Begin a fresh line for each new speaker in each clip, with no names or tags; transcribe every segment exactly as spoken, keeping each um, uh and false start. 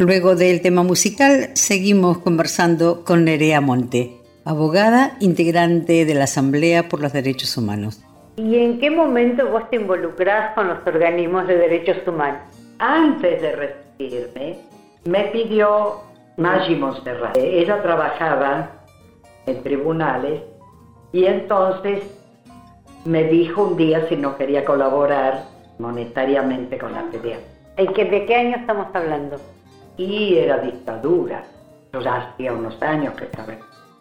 Luego del tema musical, seguimos conversando con Nerea Monte, abogada integrante de la Asamblea por los Derechos Humanos.
¿Y en qué momento vos te involucrás con los organismos de derechos humanos?
Antes de recibirme, me pidió Maggi Montserrat. Ella trabajaba en tribunales y entonces me dijo un día si no quería colaborar monetariamente con la pediatra.
¿Y que, de qué año estamos hablando?
Y era dictadura. Yo ya hacía unos años que trabajé.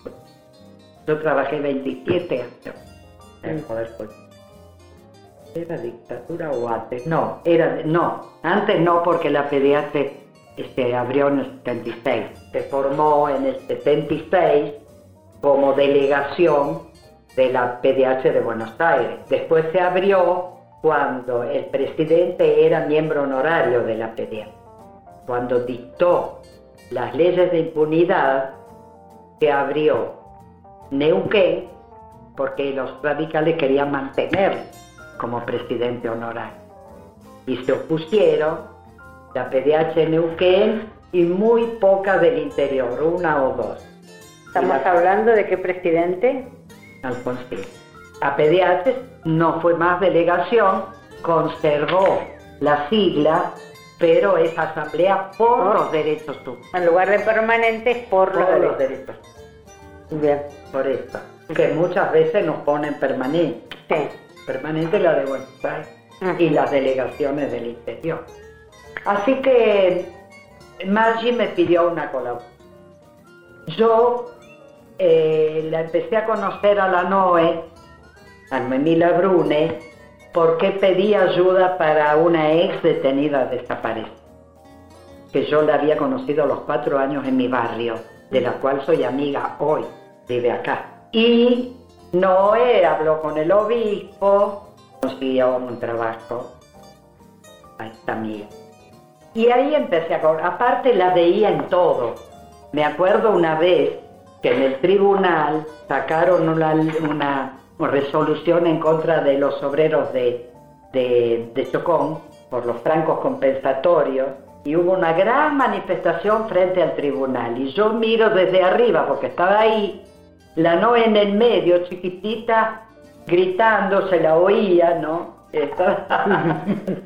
Yo trabajé veintisiete años en el Poder Político. ¿Era dictadura o antes? No, era, no, antes no, porque la pediatra se abrió en el setenta y seis. Se formó en el setenta y seis como delegación de la P D H de Buenos Aires. Después se abrió cuando el presidente era miembro honorario de la P D H. Cuando dictó las leyes de impunidad, se abrió Neuquén porque los radicales querían mantenerlo como presidente honorario. Y se opusieron la P D H de Neuquén y muy pocas del interior, una o dos.
¿Estamos la... hablando de qué presidente?
Alfonsín. A P D H no fue más delegación, conservó la sigla, pero es Asamblea por oh. los Derechos Humanos.
En lugar de permanente, por, por los, los derechos.
Bien. Por eso. Que muchas veces nos ponen permanente.
Sí.
Permanente la de Buenos Aires uh-huh. y las delegaciones del interior. Así que Maggi me pidió una colaboración. Yo eh, la empecé a conocer a la Noe, a Noemila Brune, porque pedí ayuda para una ex detenida desaparecida, que yo la había conocido a los cuatro años en mi barrio, de la cual soy amiga hoy, vive acá. Y Noé habló con el obispo, consiguió un trabajo a esta amiga. Y ahí empecé a cobrar. Aparte la veía en todo. Me acuerdo una vez que en el tribunal sacaron una, una, una resolución en contra de los obreros de, de, de Chocón por los francos compensatorios y hubo una gran manifestación frente al tribunal. Y yo miro desde arriba porque estaba ahí, la Noe en el medio, chiquitita, gritando, se la oía, ¿no? Estaba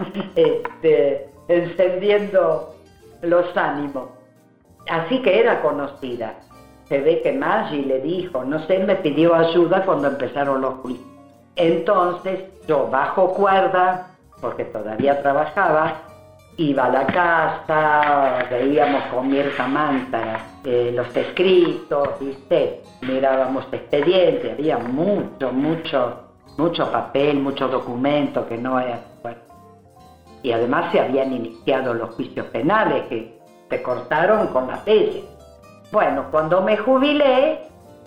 este, encendiendo los ánimos. Así que era conocida. Se ve que Maggi le dijo, no sé, me pidió ayuda cuando empezaron los juicios. Entonces yo bajo cuerda, porque todavía trabajaba, iba a la casa, veíamos con Mirta Mántara eh, los escritos, ¿viste? Mirábamos expedientes, había mucho, mucho, mucho papel, mucho documento que no era... Bueno. Y además se habían iniciado los juicios penales que se cortaron con las leyes. Bueno, cuando me jubilé,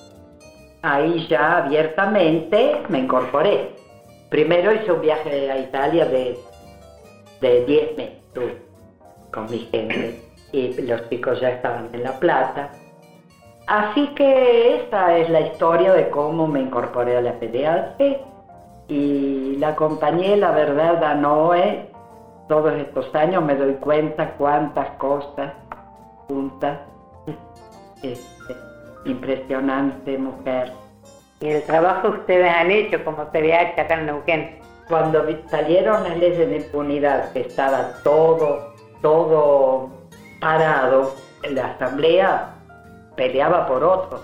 ahí ya abiertamente me incorporé. Primero hice un viaje a Italia de, de diez meses con mi gente y los chicos ya estaban en La Plata. Así que esta es la historia de cómo me incorporé a la P D H y la acompañé, la verdad, a Noé. Todos estos años me doy cuenta cuántas cosas juntas. Este, impresionante mujer.
Y el trabajo que ustedes han hecho como P D H acá en Neuquén.
Cuando salieron las leyes de impunidad, que estaba todo, todo parado, la Asamblea peleaba por otro,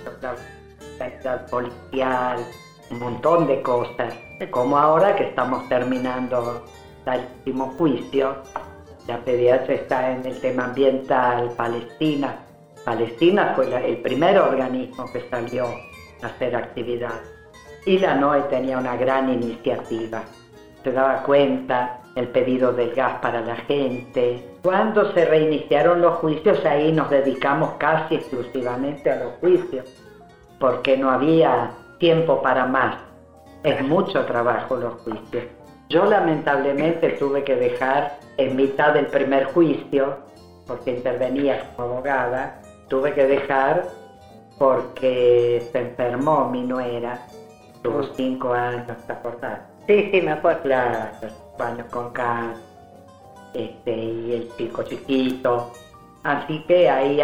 la policial, un montón de cosas, como ahora que estamos terminando el último juicio, la P D H está en el tema ambiental, Palestina. Palestina fue la, el primer organismo que salió a hacer actividad. Y la Noe tenía una gran iniciativa. Se daba cuenta el pedido del gas para la gente. Cuando se reiniciaron los juicios, ahí nos dedicamos casi exclusivamente a los juicios, porque no había tiempo para más. Es mucho trabajo los juicios. Yo lamentablemente tuve que dejar en mitad del primer juicio, porque intervenía como abogada, tuve que dejar porque se enfermó mi nuera. Tuvo cinco años, ¿te acordás?
Sí, sí, me acuerdo.
Claro, años con cáncer, este, y el chico chiquito. así que ahí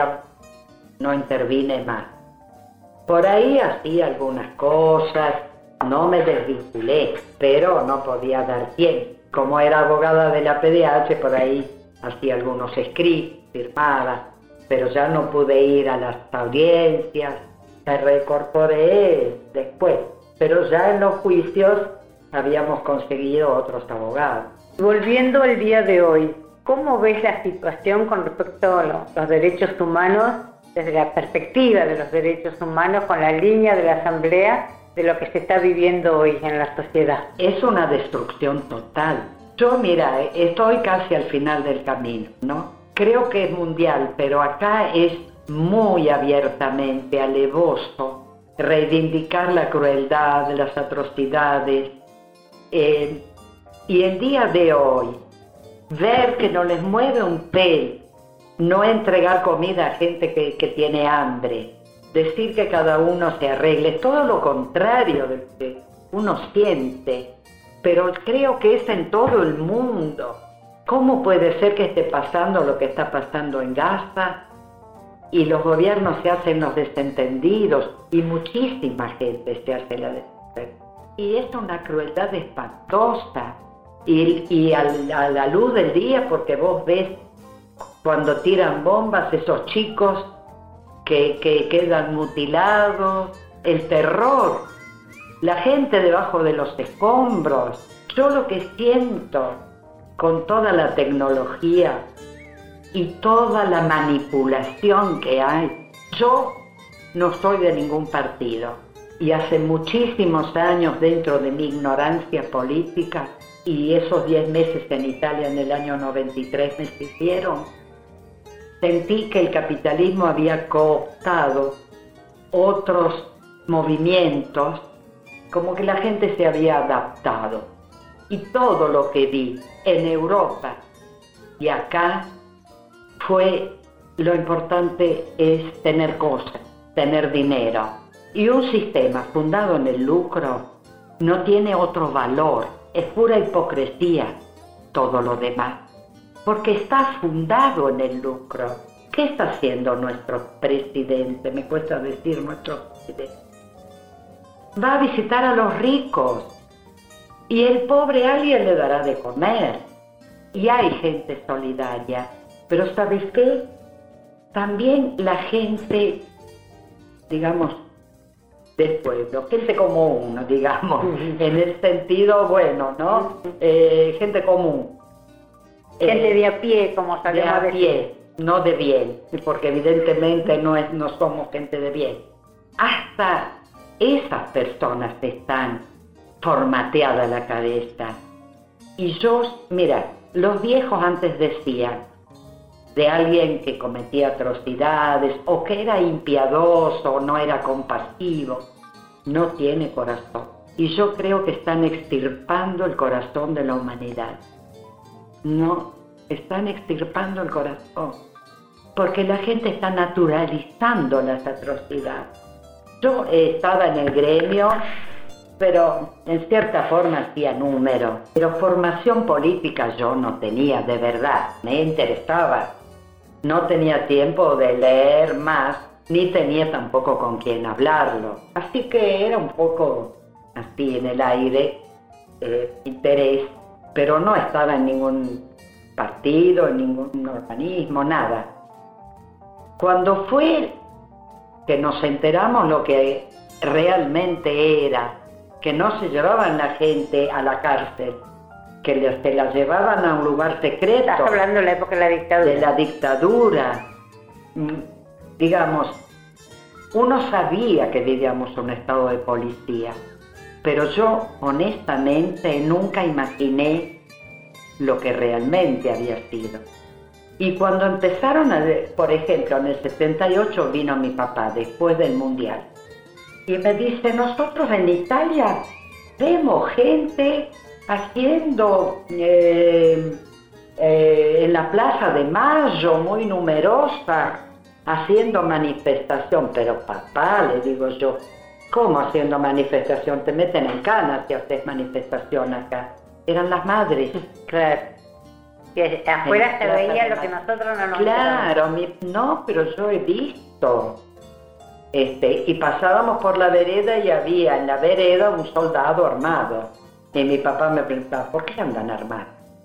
no intervine más. Por ahí hacía algunas cosas, no me desvinculé, pero no podía dar pie. Como era abogada de la P D H, por ahí hacía algunos escritos, firmaba, pero ya no pude ir a las audiencias, me reincorporé después, pero ya en los juicios habíamos conseguido otros abogados.
Volviendo al día de hoy, ¿cómo ves la situación con respecto a los, los derechos humanos desde la perspectiva de los derechos humanos con la línea de la Asamblea de lo que se está viviendo hoy en la sociedad?
Es una destrucción total. Yo, mira, estoy casi al final del camino, ¿no? Creo que es mundial, pero acá es muy abiertamente alevoso reivindicar la crueldad, las atrocidades. Eh, y el día de hoy, ver que no les mueve un pelo, no entregar comida a gente que, que tiene hambre, decir que cada uno se arregle, todo lo contrario de lo que uno siente, pero creo que es en todo el mundo. ¿Cómo puede ser que esté pasando lo que está pasando en Gaza y los gobiernos se hacen los desentendidos y muchísima gente se hace la desentendida? Y es una crueldad espantosa y, y a, a la luz del día, porque vos ves cuando tiran bombas esos chicos que, que quedan mutilados, el terror, la gente debajo de los escombros. Yo lo que siento con toda la tecnología y toda la manipulación que hay, yo no soy de ningún partido y hace muchísimos años, dentro de mi ignorancia política y esos diez meses en Italia en el año noventa y tres me hicieron, sentí que el capitalismo había cooptado otros movimientos, como que la gente se había adaptado. Y todo lo que vi en Europa y acá fue, lo importante es tener cosas, tener dinero. Y un sistema fundado en el lucro no tiene otro valor, es pura hipocresía todo lo demás, porque está fundado en el lucro. ¿Qué está haciendo nuestro presidente? Me cuesta decir nuestro presidente. Va a visitar a los ricos y el pobre alguien le dará de comer. Y hay gente solidaria, pero ¿sabes qué? También la gente, digamos, del pueblo, gente como uno, digamos, en el sentido bueno, ¿no? Eh, gente común.
Gente eh, de a pie, como sabemos
de a pie, no de bien, porque evidentemente no, es, no somos gente de bien. Hasta esas personas están formateadas la cabeza. Y yo, mira, los viejos antes decían de alguien que cometía atrocidades o que era impiadoso o no era compasivo, no tiene corazón. Y yo creo que están extirpando el corazón de la humanidad. No, están extirpando el corazón, porque la gente está naturalizando las atrocidades. Yo estaba en el gremio, pero en cierta forma hacía número, pero formación política yo no tenía de verdad, me interesaba. No tenía tiempo de leer más, ni tenía tampoco con quién hablarlo. Así que era un poco así en el aire, eh, interés, pero no estaba en ningún partido, en ningún organismo, nada. Cuando fue que nos enteramos lo que realmente era, que no se llevaban la gente a la cárcel, que se la llevaban a un lugar secreto.
Estás hablando de la época de la dictadura.
De la dictadura. Digamos, uno sabía que vivíamos un estado de policía, pero yo honestamente nunca imaginé lo que realmente había sido. Y cuando empezaron, a, por ejemplo, en el setenta y ocho vino mi papá después del Mundial y me dice, nosotros en Italia vemos gente haciendo eh, eh, en la Plaza de Mayo, muy numerosa, haciendo manifestación. Pero papá, le digo yo, ¿cómo haciendo manifestación? Te meten en cana si haces manifestación acá. Eran las madres.
Claro. Que afuera se veía lo que nosotros no nos
Claro, mi, no, pero yo he visto. Este, y pasábamos por la vereda y había en la vereda un soldado armado. Y mi papá me preguntaba, ¿por qué andan armados?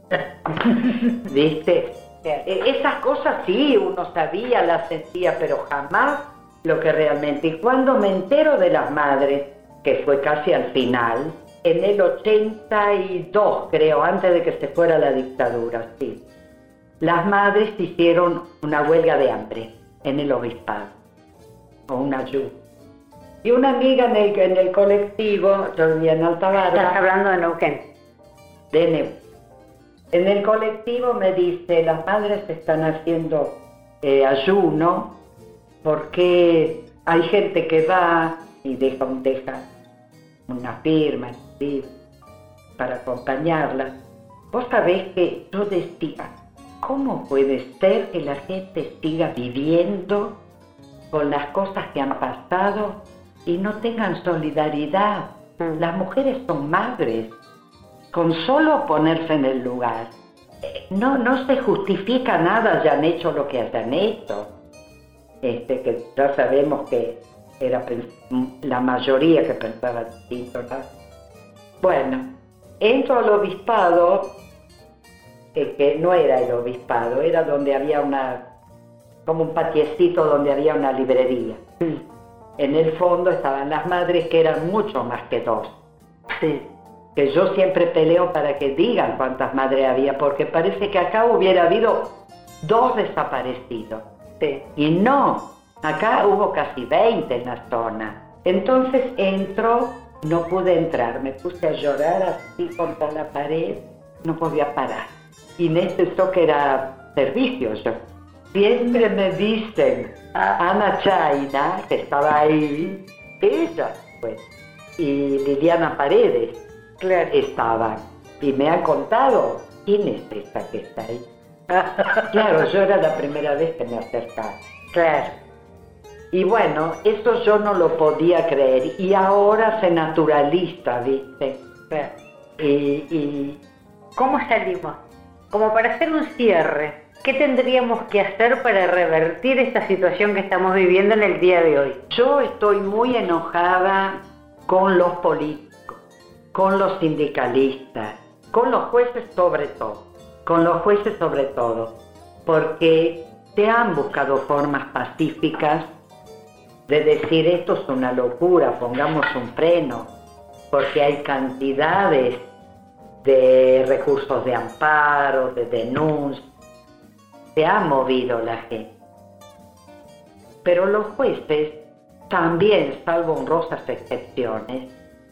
¿Viste? Esas cosas sí, uno sabía, las sentía, pero jamás lo que realmente. Y cuando me entero de las madres, que fue casi al final, en el ochenta y dos, creo, antes de que se fuera la dictadura, sí. Las madres hicieron una huelga de hambre en el obispado, o una ayuda. Y una amiga en el, en el colectivo, yo vivía en Alta Barba.
Estás hablando de Neuquén.
De Neuquén. En el colectivo me dice, las madres están haciendo eh, ayuno porque hay gente que va y deja, deja una firma para acompañarla. Vos sabés que yo decía, ¿cómo puede ser que la gente siga viviendo con las cosas que han pasado y no tengan solidaridad? Las mujeres son madres. Con solo ponerse en el lugar, no, no se justifica nada, hayan hecho lo que hayan hecho. Este, que ya sabemos que era la mayoría que pensaba distinto, ¿no? Bueno, entro al obispado, que, que no era el obispado, era donde había una, como un patiecito donde había una librería. Sí. En el fondo estaban las madres, que eran mucho más que dos. Sí. Que yo siempre peleo para que digan cuántas madres había, porque parece que acá hubiera habido dos desaparecidos. Sí. Y no, acá hubo casi veinte en la zona. Entonces entro, no pude entrar, me puse a llorar así contra la pared, no podía parar. Inés pensó que era servicio yo. Siempre me dicen, Ana Chaina, que estaba ahí, ella, pues, y Liliana Paredes. Claro. Estaban, y me han contado, ¿quién es esta que está ahí? Claro, yo era la primera vez que me acercaba. Claro. Y bueno, eso yo no lo podía creer, y ahora se naturaliza, ¿viste?
Claro.
Y, y...
¿Cómo salimos? Como para hacer un cierre, ¿qué tendríamos que hacer para revertir esta situación que estamos viviendo en el día de hoy?
Yo estoy muy enojada con los políticos, con los sindicalistas, con los jueces sobre todo, con los jueces sobre todo, porque se han buscado formas pacíficas de decir esto es una locura, pongamos un freno, porque hay cantidades de recursos de amparo, de denuncia, se ha movido la gente. Pero los jueces también, salvo honrosas excepciones,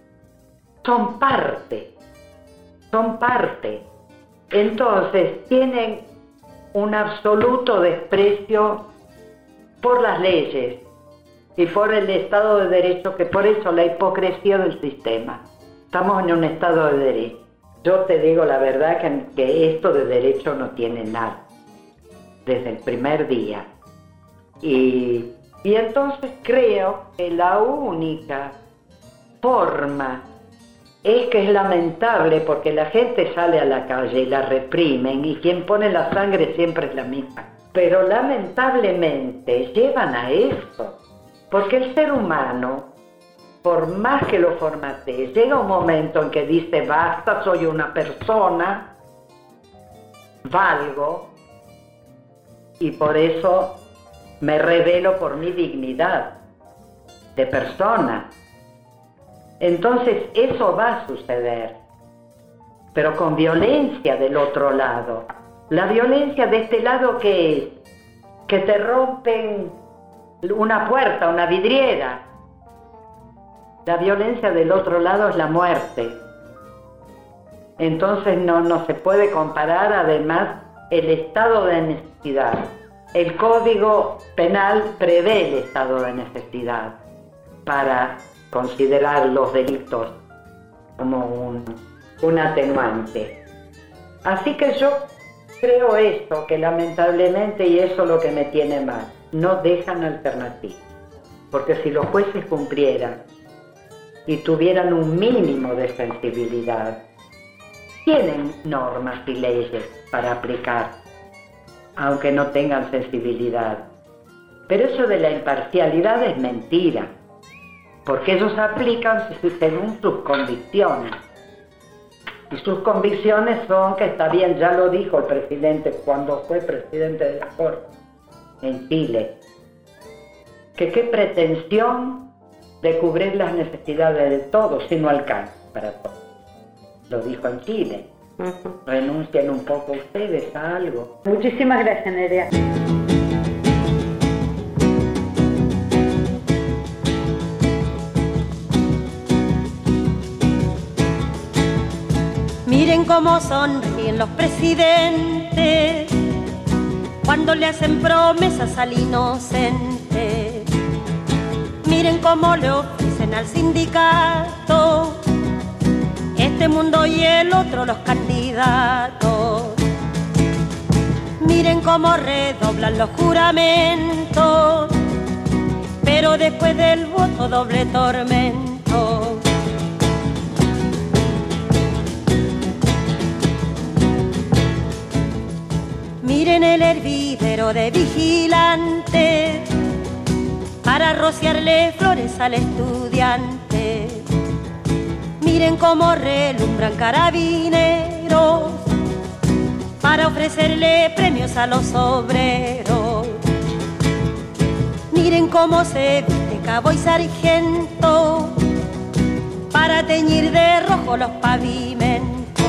son parte, son parte. Entonces tienen un absoluto desprecio por las leyes y por el Estado de Derecho, que por eso la hipocresía del sistema. Estamos en un Estado de Derecho. Yo te digo la verdad que, que esto de derecho no tiene nada, desde el primer día. Y, y entonces creo que la única forma es que es lamentable, porque la gente sale a la calle y la reprimen, y quien pone la sangre siempre es la misma. Pero lamentablemente llevan a eso, porque el ser humano, por más que lo formatee, llega un momento en que dice basta, soy una persona, valgo, y por eso me rebelo por mi dignidad de persona. Entonces eso va a suceder, pero con violencia del otro lado. La violencia de este lado, ¿qué es? Que te rompen una puerta, una vidriera. La violencia del otro lado es la muerte. Entonces no, no se puede comparar, además, el estado de necesidad. El Código Penal prevé el estado de necesidad para considerar los delitos como un, un atenuante. Así que yo creo esto, que lamentablemente, y eso es lo que me tiene mal, no dejan alternativa. Porque si los jueces cumplieran y tuvieran un mínimo de sensibilidad, tienen normas y leyes para aplicar, aunque no tengan sensibilidad. Pero eso de la imparcialidad es mentira, porque ellos aplican según sus convicciones. Y sus convicciones son que está bien, ya lo dijo el presidente cuando fue presidente de la Corte en Chile, que qué pretensión de cubrir las necesidades de todos si no alcanza para todos. Lo dijo en Chile. Uh-huh. Renuncien un poco ustedes a algo.
Muchísimas gracias, Nerea.
Miren cómo sonríen los presidentes cuando le hacen promesas al inocente. Miren cómo le ofrecen al sindicato este mundo y el otro los candidatos. Miren cómo redoblan los juramentos, pero después del voto doble tormento. Miren el hervidero de vigilantes para rociarle flores al estudiante. Miren cómo relumbran carabineros para ofrecerle premios a los obreros. Miren cómo se viste cabo y sargento para teñir de rojo los pavimentos.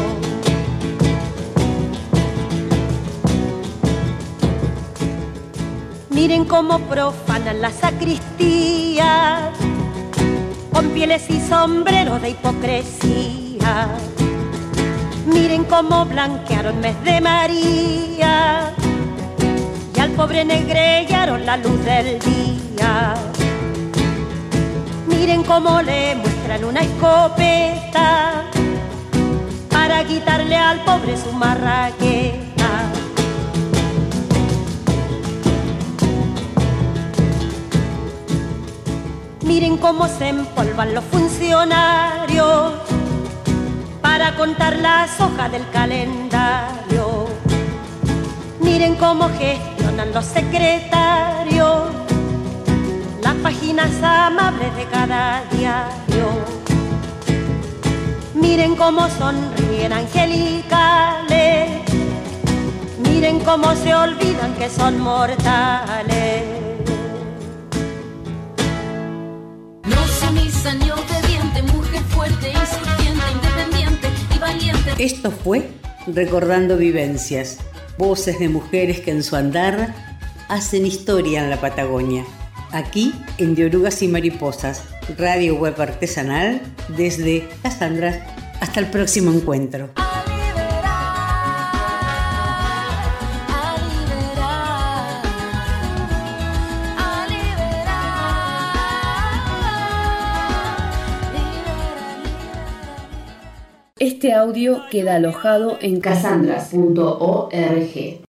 Miren cómo profanan la sacristía con pieles y sombreros de hipocresía. Miren cómo blanquearon mes de María y al pobre negrellaron la luz del día. Miren cómo le muestran una escopeta para quitarle al pobre su marraqueta. Miren cómo se empolvan los funcionarios para contar las hojas del calendario. Miren cómo gestionan los secretarios las páginas amables de cada diario. Miren cómo sonríen angelicales, miren cómo se olvidan que son mortales.
Ni obediente, mujer fuerte, insurgente, independiente y valiente.
Esto fue Recordando Vivencias, voces de mujeres que en su andar hacen historia en la Patagonia. Aquí en De Orugas y Mariposas, radio web artesanal desde Casandra. Hasta el próximo encuentro.
Este audio queda alojado en casandras punto org.